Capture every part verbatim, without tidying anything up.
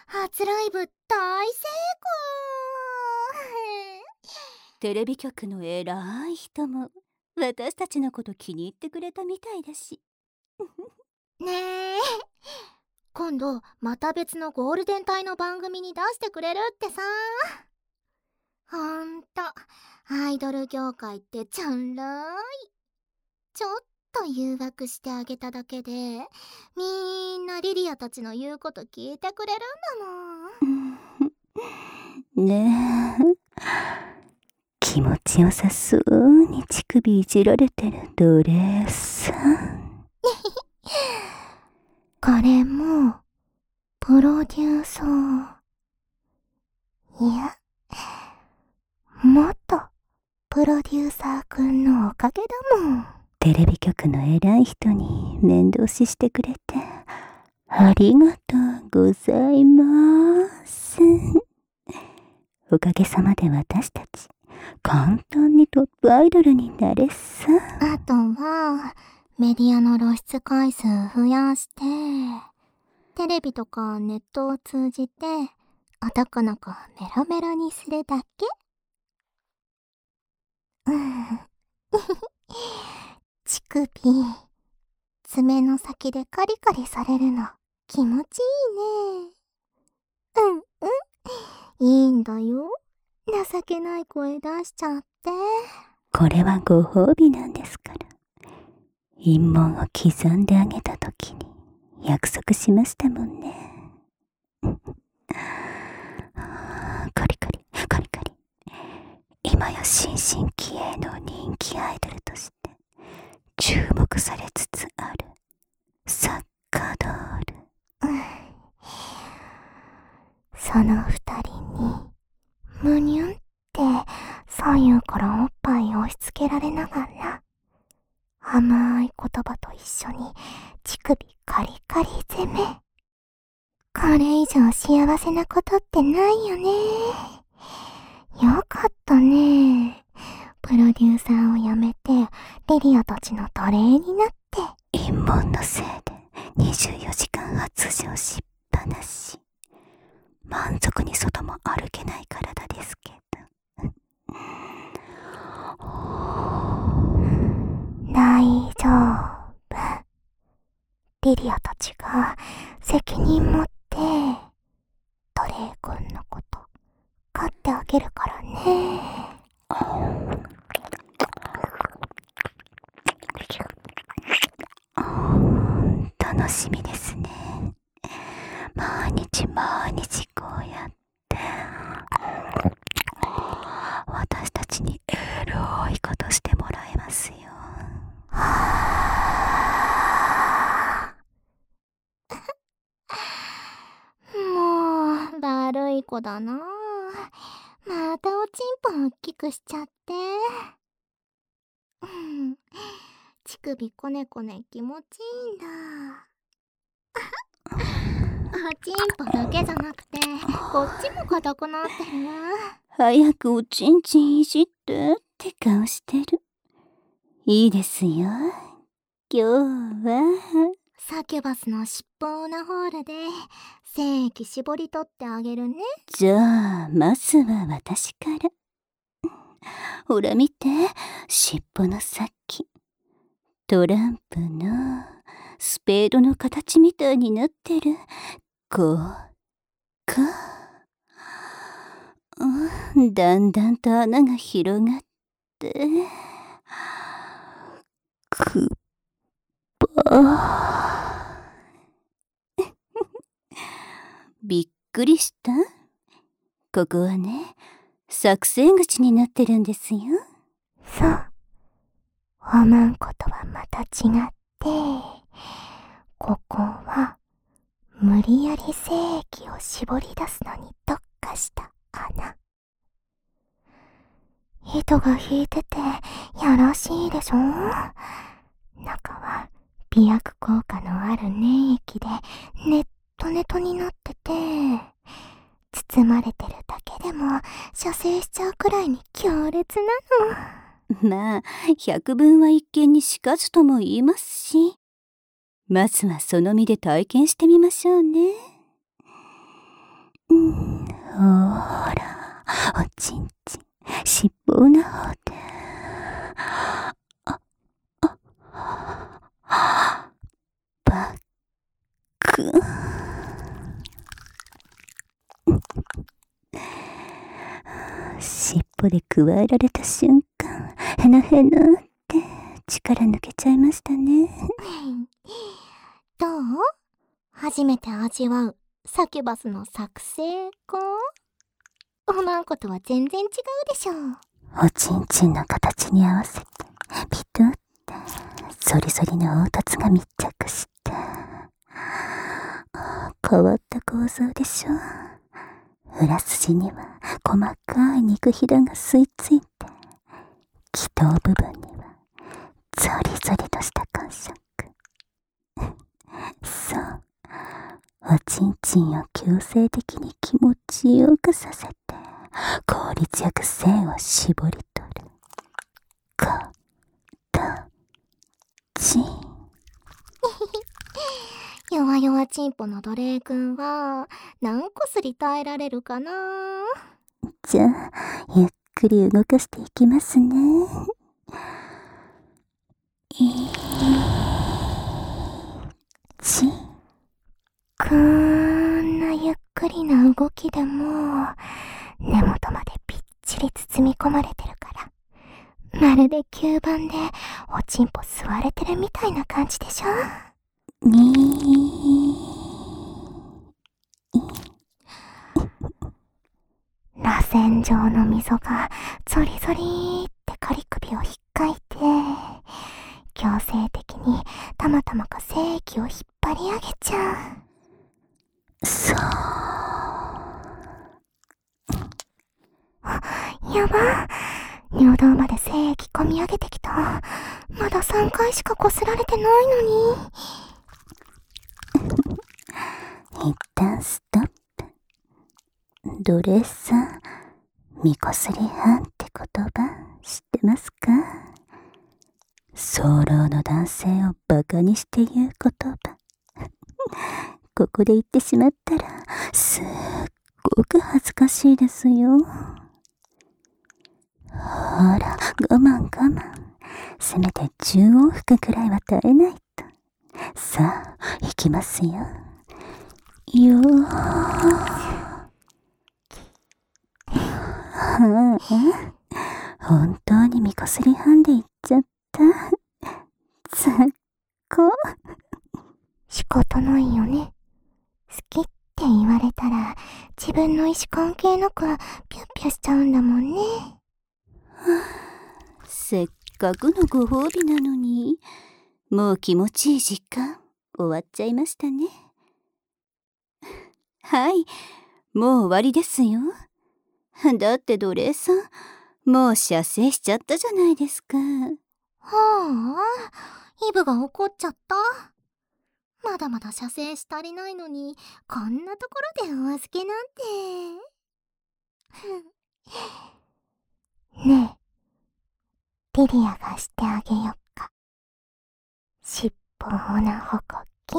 初ライブ大成功テレビ局の偉い人も私たちのこと気に入ってくれたみたいだしねえ、今度また別のゴールデン帯の番組に出してくれるってさ。ほんとアイドル業界ってちゃんらい。ちょっと誘惑してあげただけでみんなリリアたちの言うこと聞いてくれるんだもん。 ねえ、気持ちよさそうに乳首いじられてるドレーさんこれもプロデューサー、いやもっとプロデューサーくんのおかげだもん。 テレビ局の偉い人に面倒ししてくれてありがとうございますおかげさまで私たち簡単にトップアイドルになれさ。 あとはメディアの露出回数増やしてテレビとかネットを通じて男の子をメロメロにするだけ。うん乳首爪の先でカリカリされるの気持ちいいね。うんうんいいんだよ、情けない声出しちゃって。 これはご褒美なんですから。陰謀を刻んであげた時に約束しましたもんねカリカリカリカリ、今や新進気鋭の人気アイドルとして注目されつつあるサッカードール、 うん、その二人にむにゅんって左右からおっぱい押し付けられながら甘い言葉と一緒に乳首カリカリ攻め。これ以上幸せなことってないよね。よかったね。プロデューサーを辞めてリリアたちの奴隷になって。 陰謀のせいでにじゅうよじかん発情しっぱなし、満足に外も歩けない体ですけど大丈夫。リリアたちが責任持ってトレイ君のこと飼ってあげるからね。 楽しみですね。毎日毎日こうやって私たちにエロいことしてもらえますよ。 もう悪い子だな。またおちんぽ大きくしちゃって。うん乳首こねこね気持ちいいんだ。おちんぽだけじゃなくてこっちも硬くなってる。 早くおちんちんいじってって顔してる。いいですよ、今日は。 サキュバスの尻尾オナホールで精液絞り取ってあげるね。 じゃあまずは私から。ほら見て、尻尾の先トランプのスペードの形みたいになってる。こうか、うん、だんだんと穴が広がってくっぱびっくりした？ここはね、作戦口になってるんですよ。 そう、思うことはまた違って、ここは無理やり精液を絞り出すのに特化した穴。糸が引いててやらしいでしょ。中は美薬効果のある粘液でネットネトになってて、包まれてるだけでも射精しちゃうくらいに強烈なの。 まあ百聞は一見にしかずとも言いますし、まずはその身で体験してみましょうね。 うん、ほら、おちんちん、尻尾の方で。あ、あ、バック。尻尾でくわえられた瞬間、へなへなって力抜けちゃいましたね。 どう？初めて味わうサキュバスの作成か？おまんことは全然違うでしょ。 おちんちんの形に合わせてピトってそりそりの凹凸が密着して、変わった構造でしょ。裏筋には細かい肉ひだが吸い付いて、気頭部分にはゾリゾリとした感触。そう、おちんちんを強制的に気持ちよくさせて効率よく線を絞り取る。こ、と、ちん。 弱々チンポの奴隷くんは何個すり耐えられるかな？ じゃあ、ゆっくり動かしていきますね。いち。 こんなゆっくりな動きでも根元までぴっちり包み込まれてるから、まるで吸盤でおちんぽ吸われてるみたいな感じでしょ。 に螺旋状の溝がゾリゾリって仮首をひっかいて、強制的にたまたまか精液を引っ張り上げちゃう。そう。 やば、尿道まで精液込み上げてきた。まださんかいしかこすられてないのに。 一旦ストップ。奴隷さん、みこすり犯って言葉知ってますか？早漏の男性をバカにして言う言葉。ここで言ってしまったらすっごく恥ずかしいですよ。ほら、我慢我慢。せめてじゅう往復くらいは耐えないと。さあ、行きますよ。よー。はあ、本当にみこすり犯で行っちゃった。つっこ。 仕方ないよね。好きって言われたら自分の意思関係なくピュッピュしちゃうんだもんね。 せっかくのご褒美なのに、もう気持ちいい時間終わっちゃいましたね。はい、もう終わりですよ。だって奴隷さん、もう射精しちゃったじゃないですか。はあ、イブが怒っちゃった。まだまだ射精し足りないのに、こんなところでお預けなんて。ねえ、リリアがしてあげよっか。尻尾オナホコキ。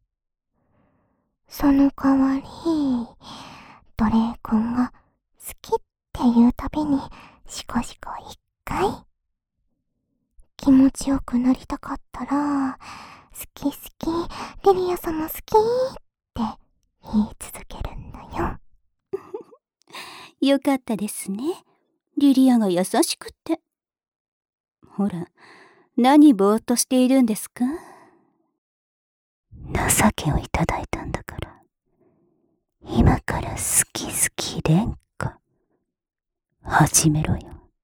その代わり、奴隷くんが好きって言うたびにシコシコ一回。気持ちよくなりたかったら、好き好き、リリア様好きって言い続けるんだよ。 よかったですね。リリアが優しくて。ほら、何ぼーっとしているんですか？情けをいただいたんだから。今から好き好き連歌始めろよ。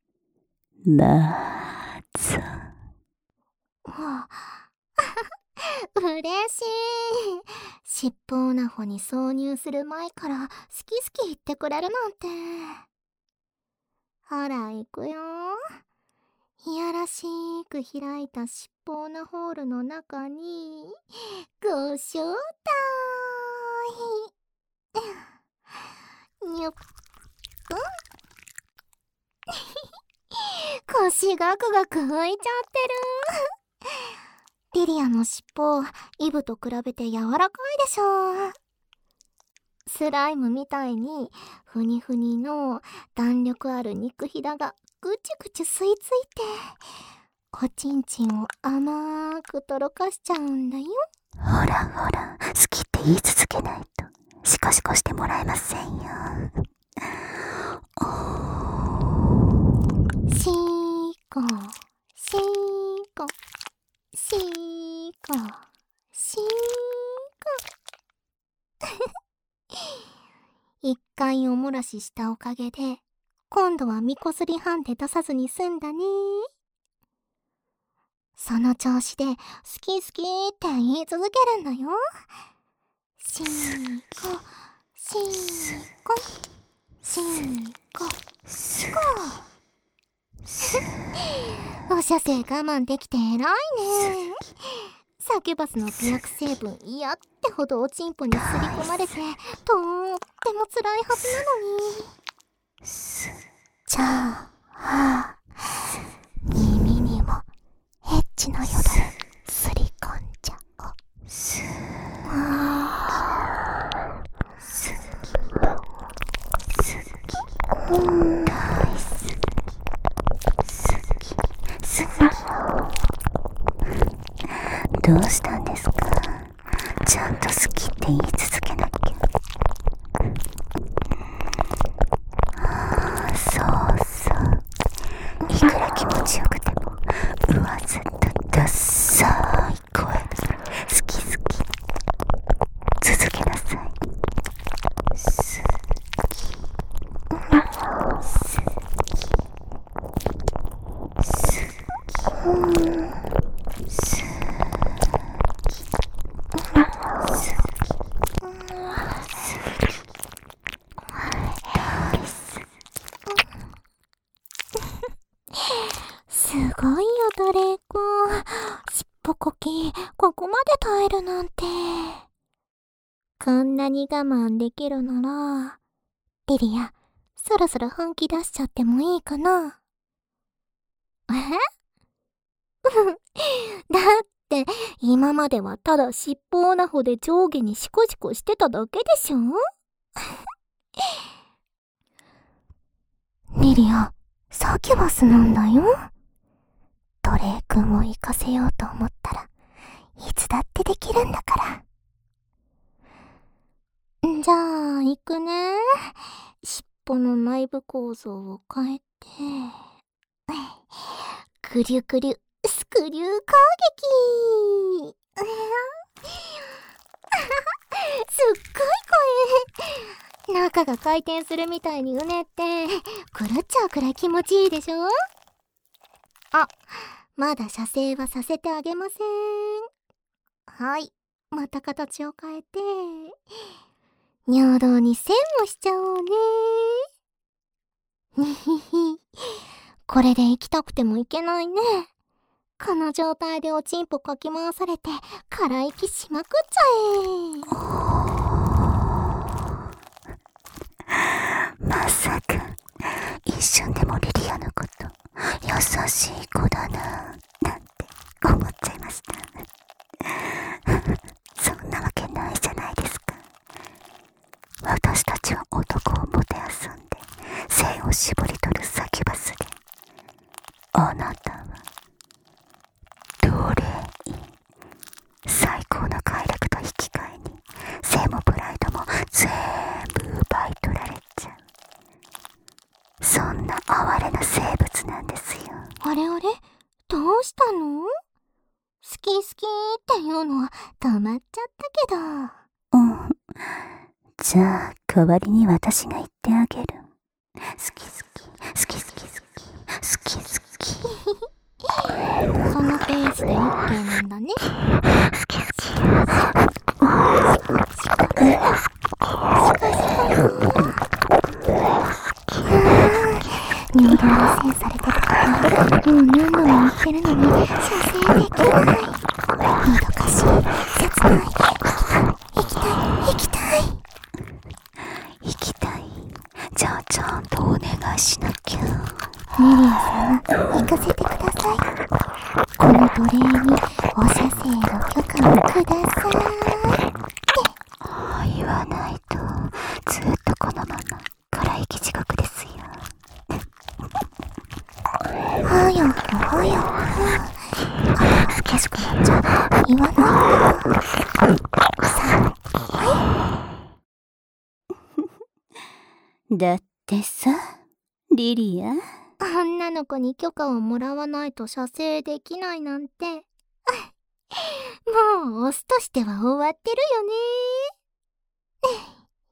なーぞ。 わあ、嬉しい。尻尾オナホに挿入する前から好き好き言ってくれるなんて。ほら行くよ。いやらしく開いた尻尾オナホールの中にご招待。にょっと腰ガクガク浮いちゃってる。リリアの尻尾、イブと比べて柔らかいでしょ。 スライムみたいにふにふにの弾力ある肉ひだがぐちぐち吸い付いて、おちんちんを甘くとろかしちゃうんだよ。 ほらほら、好きって言い続けないとシコシコしてもらえませんよ。 シーコシーコシーコシーコ一回おもらししたおかげで、今度はみこすりハンデ出さずに済んだね。その調子で好き好きって言い続けるんだよ。シーコシーコシーコシコお射精我慢できて偉いね。サキュバスの美薬成分嫌ってほどおちんぽにすり込まれてとーっても辛いはずなのに。じゃあ耳にもエッチなよだれすり込んじゃおう。すすすうん大好きすきすき。どうしたんですか？ちゃんと好きって言い続けなきゃ。ああ、そうそう。いくら気持ちよくてもうわずとダッサい声が好き好き続けなさい。好き好き好きうんすごいよドレーコ。しっぽこきここまで耐えるなんて。こんなに我慢できるならリリア、そろそろ本気出しちゃってもいいかな。えだって今まではただ尻尾オナホで上下にシコシコしてただけでしょ。リリア、サキュバスなんだよ。ドレー君を行かせようと思ったらいつだってできるんだから。じゃあ行くね。尻尾の内部構造を変えてぐりゅぐりゅスクリュー攻撃すっごい声。中が回転するみたいにうねって狂っちゃうくらい気持ちいいでしょ。あ、まだ射精はさせてあげません。はい、また形を変えて尿道に線をしちゃおうね。にひひ、これで行きたくても行けないね。この状態でおちんぽかき回されて空息しまくっちゃえ。まさか一瞬でもリリアのこと優しい子だななんて思っちゃいました。そんなわけないじゃないですか。私たちは男をもてあそんで性を絞り取るサキュバスで、あなたは奴隷員。最高の快楽と引き換えに性もプライドも全部奪い取られちゃう、そんな哀れな生物なんですよ。 あれあれ、どうしたの？好き好きっていうのは止まっちゃったけど。 うん、じゃあ代わりに私が言ってあげる。好き好き好き好き好き好き好きそのペースで オーケー なんだね。 好き好き尿道に線されてるからもう何度も言ってるのに射精できない。もどかしい、切ない。行きたい行きたい行きたい。じゃあちゃんとお願いしなきゃ。 リリア様、行かせてください。この奴隷にお射精の許可をくださいって。 ああ、言わないとだってさ、リリア。 女の子に許可をもらわないと射精できないなんて。もうオスとしては終わってるよね。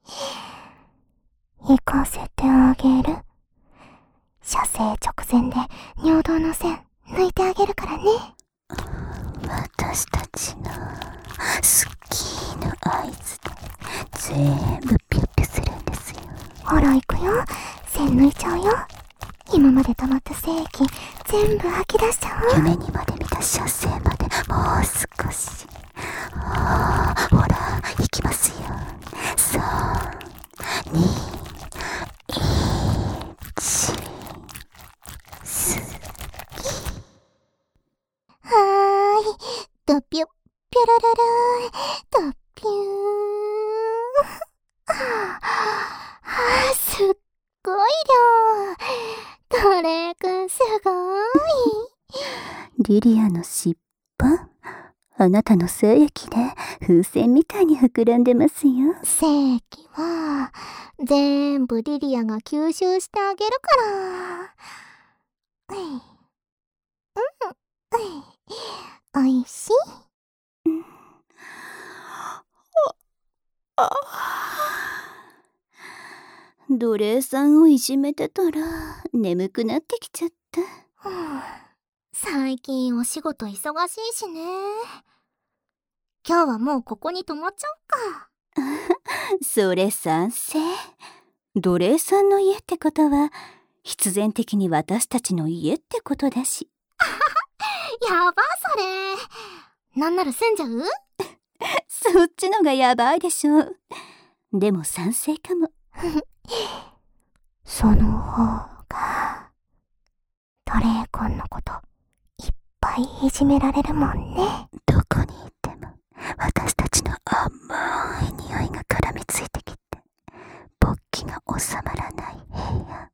行かせてあげる。射精直前で尿道の線抜いてあげるからね。 私たちのスキーの合図で全部ピュッピュするんですよ。 ほら行くよ。線抜いちゃうよ。今まで溜まった精液全部吐き出しちゃう。 夢にまで見た射精までもう少し。ああ、ほら行きますよ。さん、に、いち、スはーい。ドピュッピュラララー。ドピューン。はぁ、すっごい量。ドレー君すごい。 リリアの尻尾、あなたの精液で風船みたいに膨らんでますよ。 精液は全部リリアが吸収してあげるから。うん、うん、おいしい。 あ奴隷さんをいじめてたら眠くなってきちゃった。 はあ、最近お仕事忙しいしね。今日はもうここに泊まっちゃおうか。 それ賛成。奴隷さんの家ってことは必然的に私たちの家ってことだし。 やばそれ。なんなら住んじゃう？ そっちのがやばいでしょう。でも賛成かも。 その方がドレー君のこといっぱいいじめられるもんね。 どこにいても私たちの甘い匂いが絡みついてきて勃起が収まらない部屋。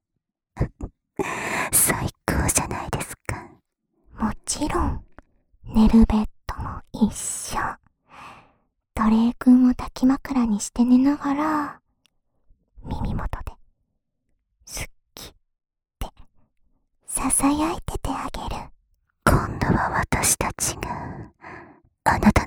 最高じゃないですか。 もちろん寝るベッドも一緒。ドレー君を抱き枕にして寝ながら耳元で好きってささやいててあげる。 今度は私たちがあなた